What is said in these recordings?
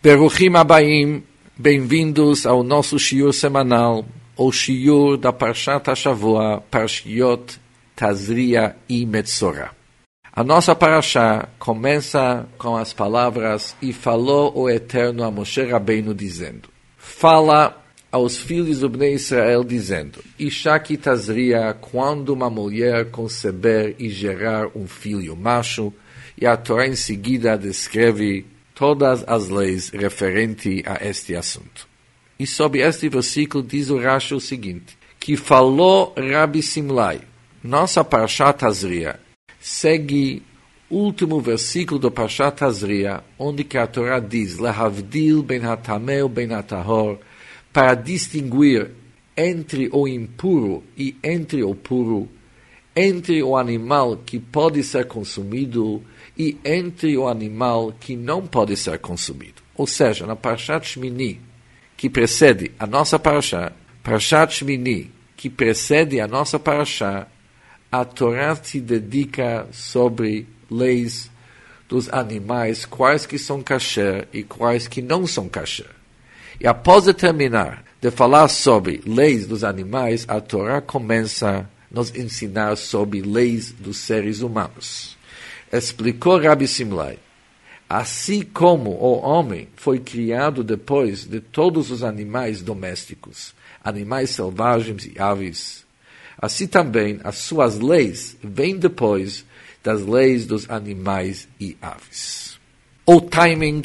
Beruchim Abaim, bem-vindos ao nosso shiur semanal, o shiur da Parshat HaShavua, Parshiot Tazria e Metzora. A nossa parashá começa com as palavras: "E falou o Eterno a Moshe Rabbeinu, dizendo", fala aos filhos do Bnei Israel, dizendo: "Isha ki tazria, quando uma mulher conceber e gerar um filho macho", e a Torá em seguida descreve todas as leis referentes a este assunto. E sobre este versículo diz o Rashi o seguinte: que falou Rabi Simlai, nossa Parshat Tazria, segue o último versículo do Parshat Tazria, onde que a Torá diz: Lehavdil ben hatameu ben hatahor, para distinguir entre o impuro e entre o puro, entre o animal que pode ser consumido e entre o animal que não pode ser consumido. Ou seja, na Parshat Shmini, que precede a nossa Parashá, Parshat Shmini, que precede a nossa Parashá, a Torá se dedica sobre leis dos animais, quais que são kasher e quais que não são kasher. E após terminar de falar sobre leis dos animais, a Torá começa a nos ensinar sobre leis dos seres humanos. Explicou Rabi Simlai: assim como o homem foi criado depois de todos os animais domésticos, animais selvagens e aves, assim também as suas leis vêm depois das leis dos animais e aves. O timing,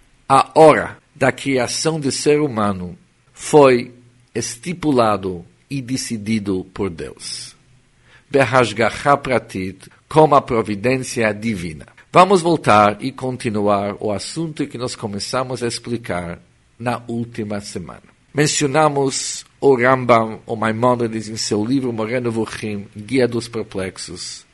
a hora da criação do ser humano foi estipulado e decidido por Deus. Behashgacha pratit, como a providência divina. Vamos voltar e continuar o assunto que nós começamos a explicar na última semana. Mencionamos o Rambam, o Maimônides, em seu livro Moreh Nevuchim, Guia dos Perplexos.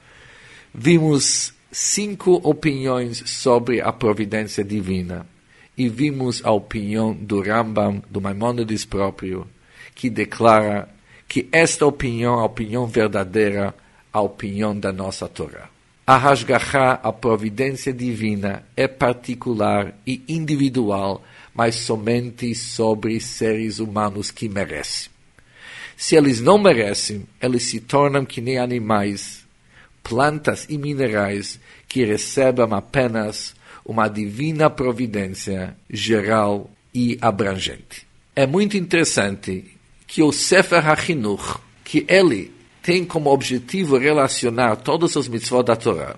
Vimos 5 opiniões sobre a providência divina e vimos a opinião do Rambam, do Maimônides próprio, que declara que esta opinião é a opinião verdadeira, a opinião da nossa Torá. A Hashgacha, a providência divina, é particular e individual, mas somente sobre seres humanos que merecem. Se eles não merecem, eles se tornam que nem animais, plantas e minerais que recebem apenas uma divina providência geral e abrangente. É muito interessante que o Sefer HaChinuch, que ele tem como objetivo relacionar todos os mitzvot da Torá,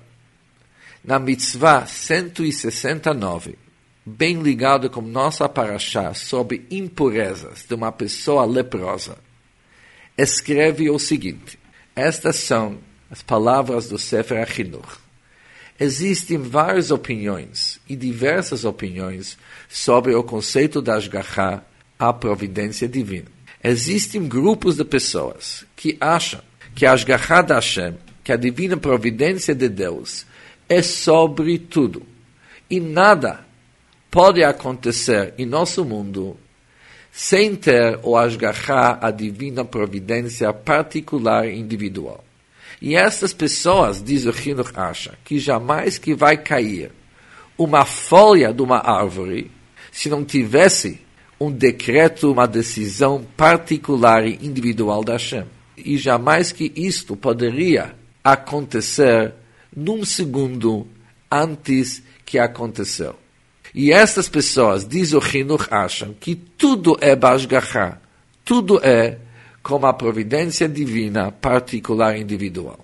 na mitzvah 169, bem ligado com nossa parashá sobre impurezas de uma pessoa leprosa, escreve o seguinte: estas são as palavras do Sefer HaChinuch. Existem várias opiniões e diversas opiniões sobre o conceito da Hashgacha, a providência divina. Existem grupos de pessoas que acham que a Hashgacha da Hashem, que a divina providência de Deus, é sobre tudo. E nada pode acontecer em nosso mundo sem ter o Hashgacha, a divina providência particular e individual. E essas pessoas, diz o Chinuch, acham que jamais que vai cair uma folha de uma árvore se não tivesse um decreto, uma decisão particular e individual da Hashem. E jamais que isto poderia acontecer num segundo antes que aconteceu. E essas pessoas, diz o Chinuch, acham que tudo é Hashgacha, tudo é como a providência divina particular e individual.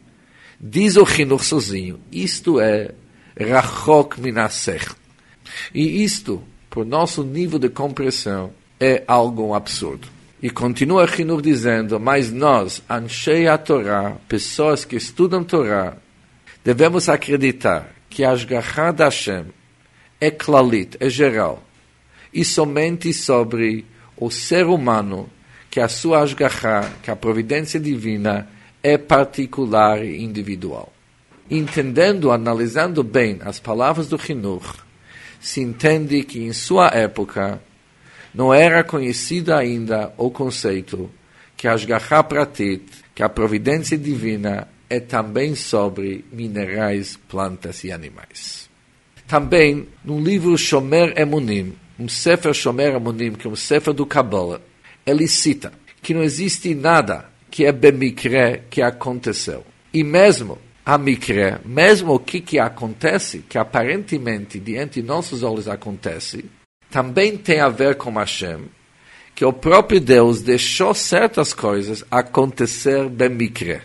Diz o Chinuch sozinho, isto é Rachok min hasechel. E isto, por nosso nível de compreensão, é algo absurdo. E continua Chinuch dizendo: mas nós, Anshei a Torá, pessoas que estudam Torá, devemos acreditar que a Hashgacha da Hashem é klalit, é geral, e somente sobre o ser humano, que a sua Hashgacha, que a providência divina, é particular e individual. Entendendo, analisando bem as palavras do Chinuch, se entende que em sua época não era conhecido ainda o conceito que a Hashgacha pratit, que a providência divina, é também sobre minerais, plantas e animais. Também, no livro Shomer Emunim, um Sefer Shomer Amunim, que é um Sefer do Kabbalah, ele cita que não existe nada que é bemikre que aconteceu. E mesmo a mikre, mesmo o que acontece, que aparentemente diante de nossos olhos acontece, também tem a ver com Hashem, que o próprio Deus deixou certas coisas acontecer bemikre.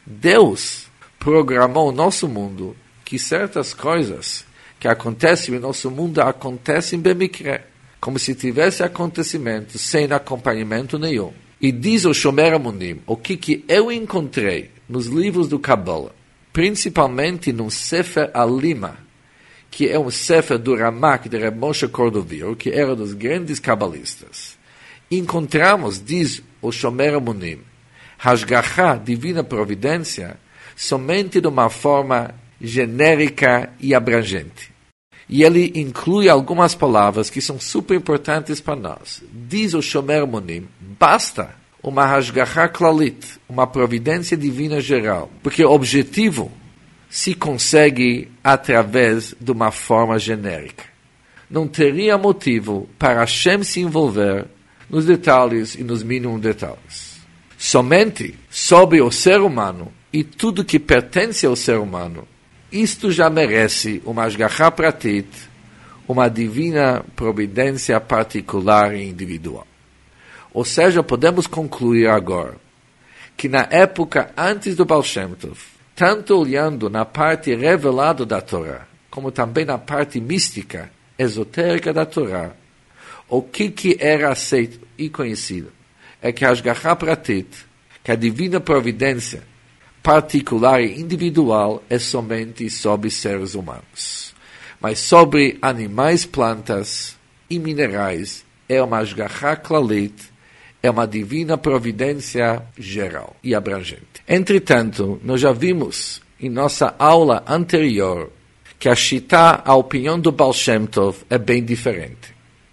Deus programou o nosso mundo que certas coisas que acontecem no nosso mundo acontecem bemikre, como se tivesse acontecimento sem acompanhamento nenhum. E diz o Shomer Amunim, o que eu encontrei nos livros do Kabbalah, principalmente no Sefer Alima, que é um Sefer do Ramak de Reb Moshe Cordovero, que era dos grandes cabalistas. Encontramos, diz o Shomer Amunim, Hashgacha, divina providência, somente de uma forma genérica e abrangente. E ele inclui algumas palavras que são super importantes para nós. Diz o Shomer Amunim, basta uma Hashgacha Klalit, uma providência divina geral, porque o objetivo se consegue através de uma forma genérica. Não teria motivo para Hashem se envolver nos detalhes e nos mínimos detalhes. Somente sobre o ser humano e tudo que pertence ao ser humano, isto já merece uma Hashgacha Pratit, uma divina providência particular e individual. Ou seja, podemos concluir agora que na época antes do Baal Shem Tov, tanto olhando na parte revelada da Torá, como também na parte mística, esotérica da Torá, o que era aceito e conhecido é que a Hashgacha Pratit, que a divina providência particular e individual é somente sobre seres humanos. Mas sobre animais, plantas e minerais é uma Hashgacha Klalit, é uma divina providência geral e abrangente. Entretanto, nós já vimos em nossa aula anterior que a opinião do Baal Shem Tov é bem diferente.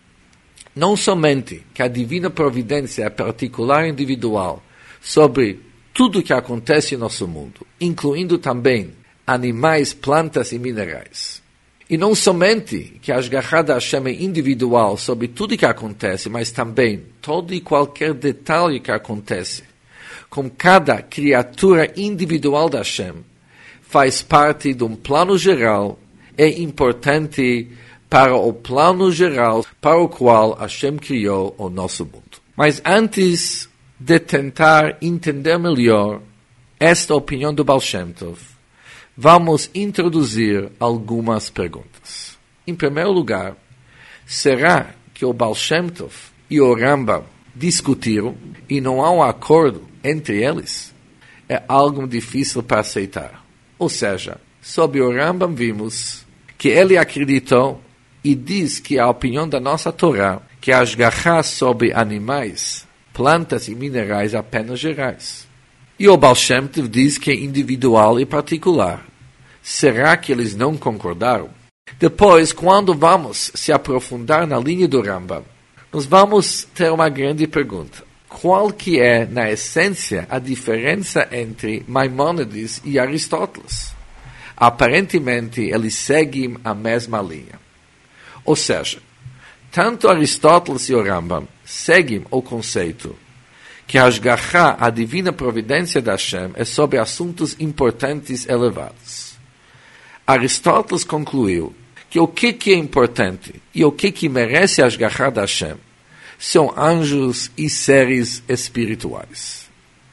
Não somente que a divina providência é particular e individual sobre tudo que acontece em nosso mundo, incluindo também animais, plantas e minerais. E não somente que a Hashgacha da Hashem é individual sobre tudo que acontece, mas também todo e qualquer detalhe que acontece, com cada criatura individual da Hashem, faz parte de um plano geral, é importante para o plano geral para o qual Hashem criou o nosso mundo. Mas antes de tentar entender melhor esta opinião do Baal Shem Tov, vamos introduzir algumas perguntas. Em primeiro lugar, será que o Baal Shem Tov e o Rambam discutiram e não há um acordo entre eles? É algo difícil para aceitar. Ou seja, sobre o Rambam vimos que ele acreditou e diz que a opinião da nossa Torá, que a Hashgacha sobre animais, plantas e minerais apenas gerais. E o Baal Shem Tov diz que é individual e particular. Será que eles não concordaram? Depois, quando vamos se aprofundar na linha do Rambam, nós vamos ter uma grande pergunta. Qual que é, na essência, a diferença entre Maimônides e Aristóteles? Aparentemente, eles seguem a mesma linha. Ou seja, tanto Aristóteles e o Rambam seguem o conceito que a Hashgacha, a divina providência da Hashem, é sobre assuntos importantes elevados. Aristóteles concluiu que o que é importante e o que merece a Hashgacha da Hashem são anjos e seres espirituais.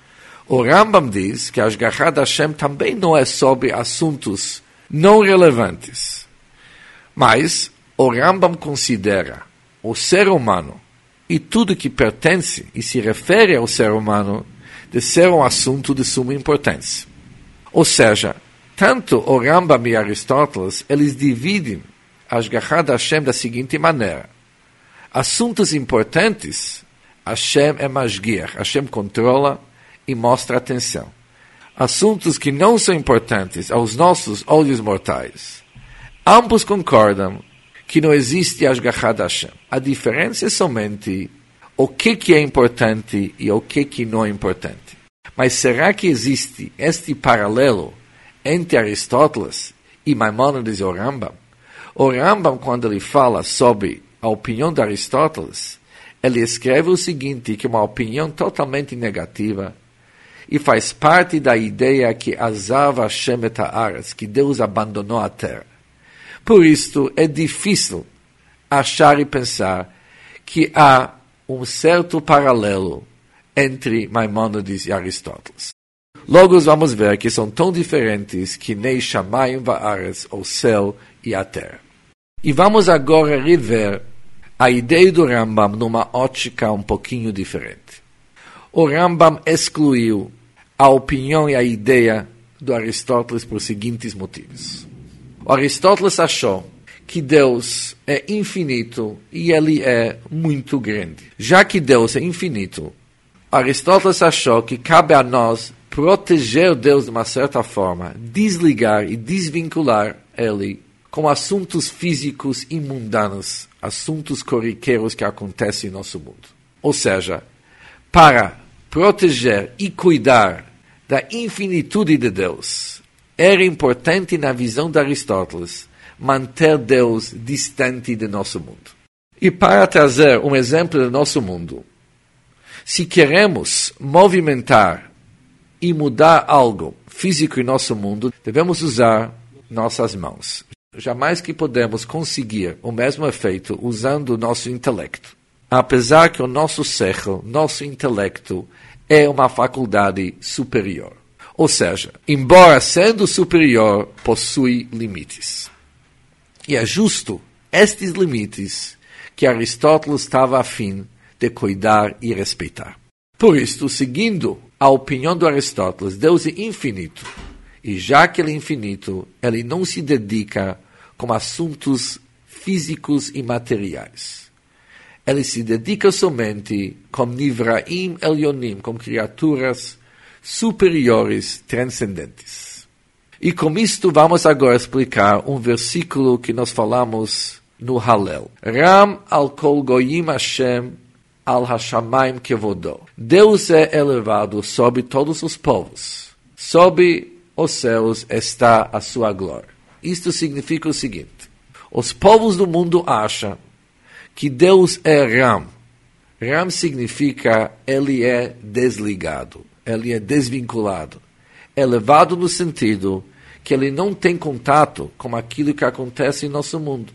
O Rambam diz que a Hashgacha da Hashem também não é sobre assuntos não relevantes, mas o Rambam considera o ser humano e tudo que pertence e se refere ao ser humano de ser um assunto de suma importância. Ou seja, tanto o Rambam e Aristóteles, eles dividem a Hashgacha da Hashem da seguinte maneira. Assuntos importantes, Hashem é Mashgiach, Hashem controla e mostra atenção. Assuntos que não são importantes aos nossos olhos mortais, ambos concordam que não existe a Hashgacha da Hashem. A diferença é somente o que é importante e o que não é importante. Mas será que existe este paralelo entre Aristóteles e Maimônides e o Rambam? O Rambam, quando ele fala sobre a opinião de Aristóteles, ele escreve o seguinte, que é uma opinião totalmente negativa, e faz parte da ideia que Azava Hashem et haaretz, que Deus abandonou a terra. Por isso, é difícil achar e pensar que há um certo paralelo entre Maimônides e Aristóteles. Logo vamos ver que são tão diferentes que nem Shamayim va'aretz, o céu e a terra. E vamos agora rever a ideia do Rambam numa ótica um pouquinho diferente. O Rambam excluiu a opinião e a ideia do Aristóteles por seguintes motivos. O Aristóteles achou que Deus é infinito e ele é muito grande. Já que Deus é infinito, Aristóteles achou que cabe a nós proteger Deus de uma certa forma, desligar e desvincular ele com assuntos físicos e mundanos, assuntos corriqueiros que acontecem em nosso mundo. Ou seja, para proteger e cuidar da infinitude de Deus, era importante, na visão de Aristóteles, manter Deus distante de nosso mundo. E para trazer um exemplo do nosso mundo, se queremos movimentar e mudar algo físico em nosso mundo, devemos usar nossas mãos. Jamais que podemos conseguir o mesmo efeito usando o nosso intelecto. Apesar que o nosso sechel, nosso intelecto, é uma faculdade superior. Ou seja, embora sendo superior, possui limites. E é justo estes limites que Aristóteles estava a fim de cuidar e respeitar. Por isso, seguindo a opinião de Aristóteles, Deus é infinito. E já que ele é infinito, ele não se dedica com assuntos físicos e materiais. Ele se dedica somente com Nivraim Elyonim, com criaturas superiores, transcendentes. E com isto vamos agora explicar um versículo que nós falamos no Hallel. Ram al kol goyim Hashem al hashamayim kevodo. Deus é elevado sobre todos os povos. Sob os céus está a sua glória. Isto significa o seguinte: os povos do mundo acham que Deus é Ram. Ram significa ele é desligado, ele é desvinculado. Elevado no sentido que ele não tem contato com aquilo que acontece em nosso mundo.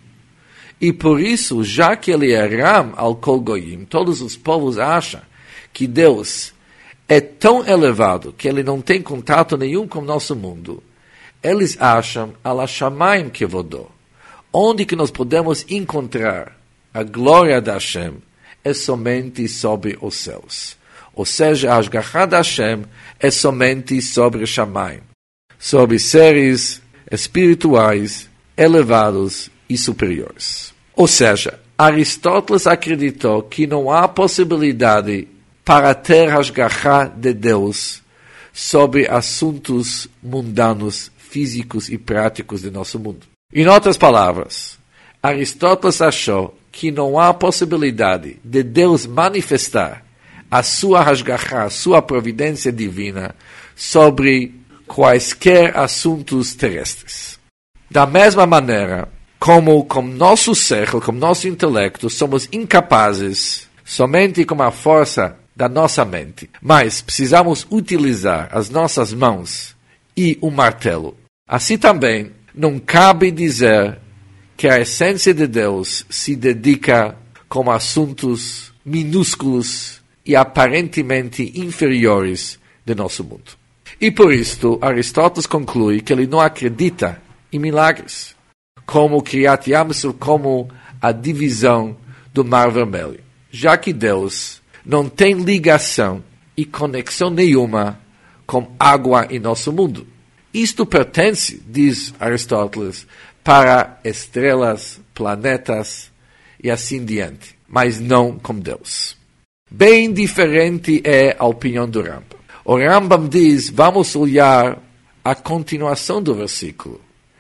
E por isso, já que ele é Ram al kol goyim, todos os povos acham que Deus é tão elevado que ele não tem contato nenhum com o nosso mundo. Eles acham al hashamayim kevodo. Onde que nós podemos encontrar a glória de Hashem é somente sobre os céus. Ou seja, a Ashgachá de Hashem é somente sobre Shamayim, sobre seres espirituais elevados e superiores. Ou seja, Aristóteles acreditou que não há possibilidade para ter Ashgachá de Deus sobre assuntos mundanos, físicos e práticos de nosso mundo. Em outras palavras, Aristóteles achou que não há possibilidade de Deus manifestar a sua Hashgachá, a sua providência divina sobre quaisquer assuntos terrestres. Da mesma maneira, como com nosso sechel, com nosso intelecto, somos incapazes somente com a força da nossa mente, mas precisamos utilizar as nossas mãos e o martelo. Assim também, não cabe dizer que a essência de Deus se dedica com assuntos minúsculos e aparentemente inferiores de nosso mundo. E por isto, Aristóteles conclui que ele não acredita em milagres, como Kriyat Yam-Suf, como a divisão do Mar Vermelho, já que Deus não tem ligação e conexão nenhuma com água em nosso mundo. Isto pertence, diz Aristóteles, para estrelas, planetas e assim diante, mas não com Deus. Bem diferente é a opinião do Rambam. O Rambam diz, vamos olhar a continuação do versículo.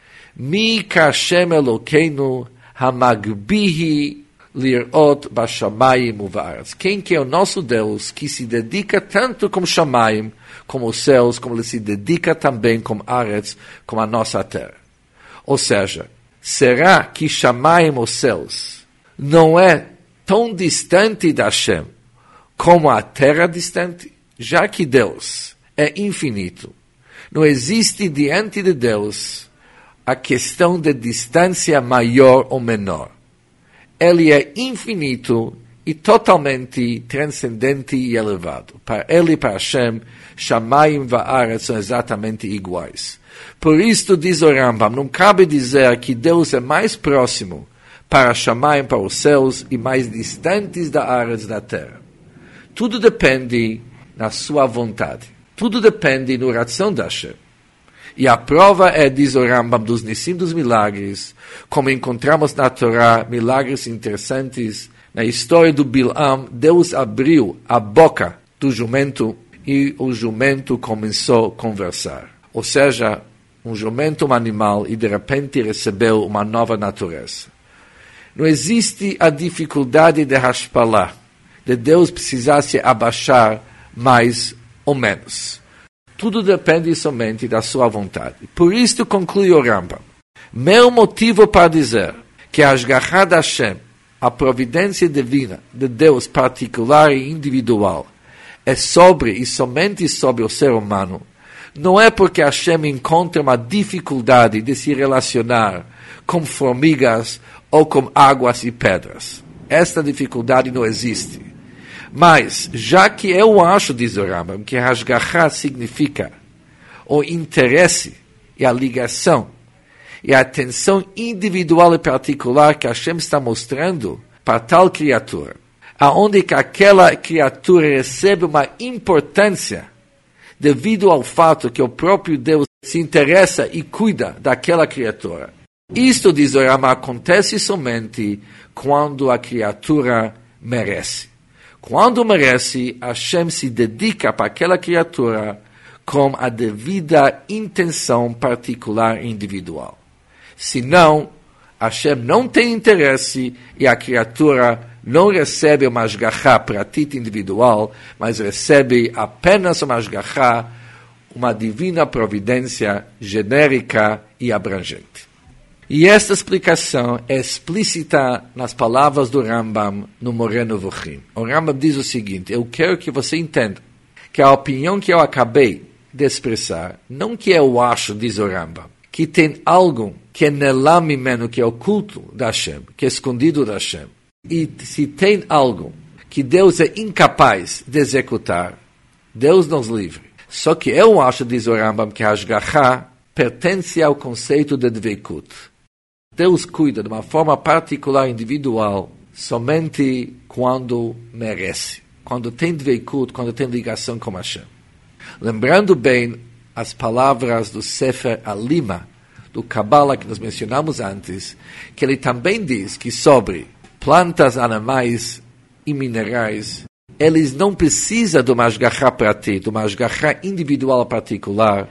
Mi kashem Elokeinu hamagbihi lirot bashamayim uvaretz. Quem que é o nosso Deus que se dedica tanto com Shamayim, como os céus, como ele se dedica também com Aretz, como a nossa terra. Ou seja, será que Shamayim, os céus, não é tão distante da Hashem como a terra distante, já que Deus é infinito. Não existe diante de Deus a questão de distância maior ou menor. Ele é infinito e totalmente transcendente e elevado. Para ele e para Hashem, Shamayim e Va'aretz são exatamente iguais. Por isto, diz o Rambam, não cabe dizer que Deus é mais próximo para Shamayim, para os céus, e mais distantes da Aretz, da terra. Tudo depende na sua vontade. Tudo depende no ração da Hashem. E a prova é, diz o Rambam, dos Nissim, dos milagres, como encontramos na Torá, milagres interessantes. Na história do Bilam, Deus abriu a boca do jumento e o jumento começou a conversar. Ou seja, um jumento, um animal, e de repente recebeu uma nova natureza. Não existe a dificuldade de Hashpalah, de Deus precisar se abaixar mais ou menos. Tudo depende somente da sua vontade. Por isso conclui o Rambam. Meu motivo para dizer que a Ashgachá da Hashem, a providência divina de Deus particular e individual, é sobre e somente sobre o ser humano, não é porque Hashem encontra uma dificuldade de se relacionar com formigas ou com águas e pedras. Esta dificuldade não existe. Mas, já que eu acho, diz o Rambam, que Hashgachá significa o interesse e a ligação e a atenção individual e particular que Hashem está mostrando para tal criatura, aonde que aquela criatura recebe uma importância devido ao fato que o próprio Deus se interessa e cuida daquela criatura. Isto, diz o Rambam, acontece somente quando a criatura merece. Quando merece, Hashem se dedica para aquela criatura com a devida intenção particular e individual. Senão, Hashem não tem interesse e a criatura não recebe uma ashgachá pratita individual, mas recebe apenas uma ashgachá, uma divina providência genérica e abrangente. E esta explicação é explícita nas palavras do Rambam no Moreh Nevuchim. O Rambam diz o seguinte: eu quero que você entenda que a opinião que eu acabei de expressar, não que eu acho, diz o Rambam, que tem algo que é nelam mimeno, que é oculto da Hashem, que é escondido da Hashem. E se tem algo que Deus é incapaz de executar, Deus nos livre. Só que eu acho, diz o Rambam, que a Ashgachá pertence ao conceito de Dveikut. Deus cuida de uma forma particular, individual, somente quando merece. Quando tem Dveikut, quando tem ligação com Hashem. Lembrando bem as palavras do Sefer Alima, do Kabbalah que nós mencionamos antes, que ele também diz que sobre plantas, animais e minerais, eles não precisam de uma ashgachá pratit, de uma ashgachá individual particular,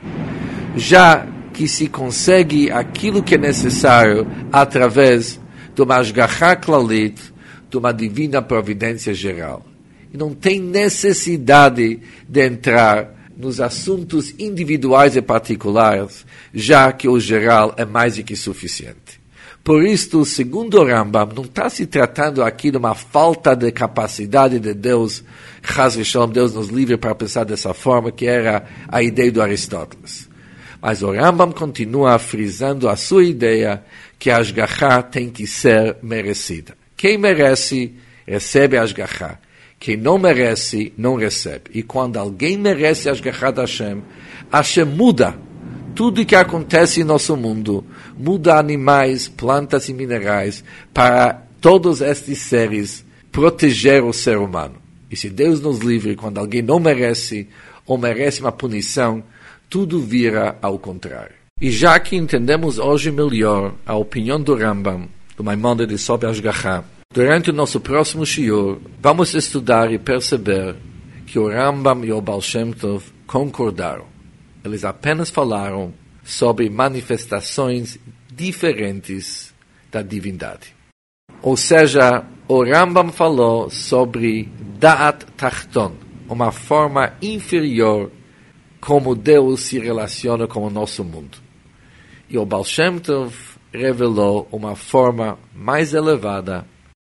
já que se consegue aquilo que é necessário através de uma ashgachá klalit, de uma divina providência geral. E não tem necessidade de entrar nos assuntos individuais e particulares, já que o geral é mais do que suficiente. Por isto, segundo o Rambam, não está se tratando aqui de uma falta de capacidade de Deus, Chas v'Shalom, Deus nos livre para pensar dessa forma, que era a ideia do Aristóteles. Mas o Rambam continua frisando a sua ideia que a Ashgachá tem que ser merecida. Quem merece, recebe a Ashgachá. Quem não merece, não recebe. E quando alguém merece a Ashgachá da Hashem, Hashem muda tudo o que acontece em nosso mundo, muda animais, plantas e minerais, para todos estes seres proteger o ser humano. E se Deus nos livre, quando alguém não merece, ou merece uma punição, tudo vira ao contrário. E já que entendemos hoje melhor a opinião do Rambam, do Maimonides sobre Ashgachá, durante o nosso próximo shiur, vamos estudar e perceber que o Rambam e o Baal Shem Tov concordaram. Eles apenas falaram sobre manifestações diferentes da divindade. Ou seja, o Rambam falou sobre Da'at Tachton, uma forma inferior como Deus se relaciona com o nosso mundo. E o Baal Shem Tov revelou uma forma mais elevada,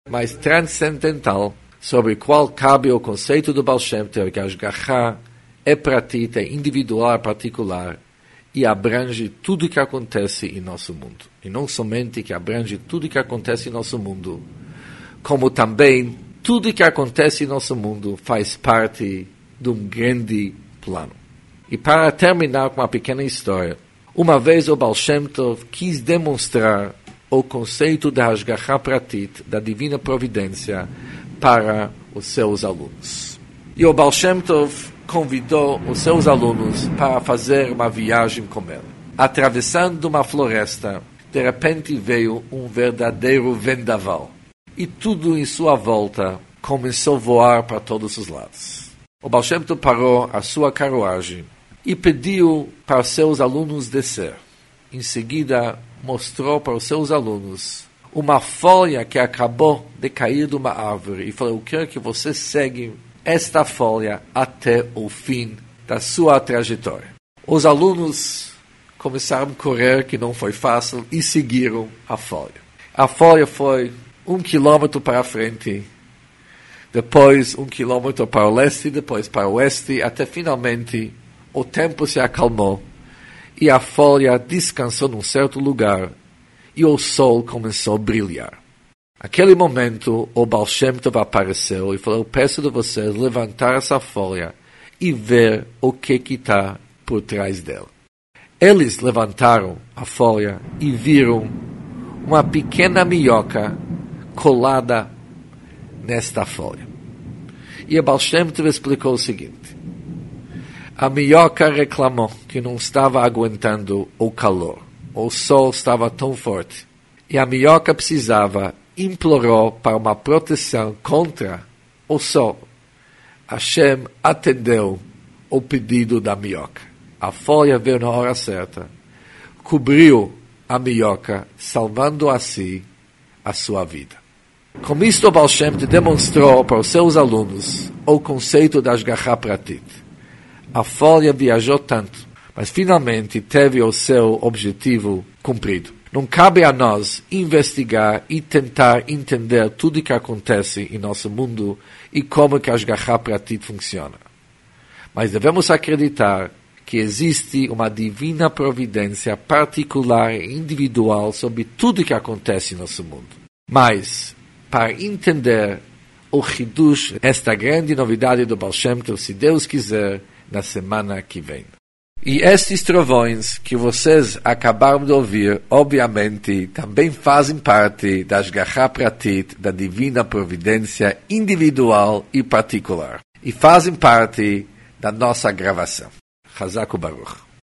mais transcendental, sobre o qual cabe o conceito do Baal Shem Tov, que a Ashgacha é pratita, é individual, particular, e abrange tudo que acontece em nosso mundo. E não somente que abrange tudo que acontece em nosso mundo, como também tudo que acontece em nosso mundo faz parte de um grande plano. E para terminar com uma pequena história, uma vez o Baal Shem Tov quis demonstrar o conceito da Hashgacha Pratit, da Divina Providência, para os seus alunos. E o Baal Shem Tov convidou os seus alunos para fazer uma viagem com ele. Atravessando uma floresta, de repente veio um verdadeiro vendaval. E tudo em sua volta começou a voar para todos os lados. O Baal Shem Tov parou a sua carruagem e pediu para seus alunos descer. Em seguida, mostrou para os seus alunos uma folha que acabou de cair de uma árvore e falou: eu quero que você segue esta folha até o fim da sua trajetória. Os alunos começaram a correr, que não foi fácil, e seguiram a folha. A folha foi 1 quilômetro para a frente, depois 1 quilômetro para o leste, depois para o oeste, até finalmente o tempo se acalmou e a folha descansou num certo lugar e o sol começou a brilhar. Naquele momento, o Baal Shem Tov apareceu e falou: eu peço de vocês levantar essa folha e ver o que está por trás dela. Eles levantaram a folha e viram uma pequena minhoca colada nesta folha. E o Baal Shem Tov explicou o seguinte: a minhoca reclamou que não estava aguentando o calor. O sol estava tão forte. E a minhoca implorou para uma proteção contra o sol. Hashem atendeu o pedido da minhoca. A folha veio na hora certa, cobriu a minhoca, salvando assim a sua vida. Com isto, o Baal Shem Tov demonstrou para os seus alunos o conceito da Hashgacha Pratit. A folha viajou tanto, mas finalmente teve o seu objetivo cumprido. Não cabe a nós investigar e tentar entender tudo o que acontece em nosso mundo e como que a Hashgacha Pratit funciona. Mas devemos acreditar que existe uma divina providência particular e individual sobre tudo o que acontece em nosso mundo. Mas, para entender o Hidush, esta grande novidade do Baal Shem Tov, se Deus quiser, na semana que vem. E estes trovões que vocês acabaram de ouvir, obviamente, também fazem parte da Hashgacha Pratit, da Divina Providência individual e particular. E fazem parte da nossa gravação. Chazak u'Baruch.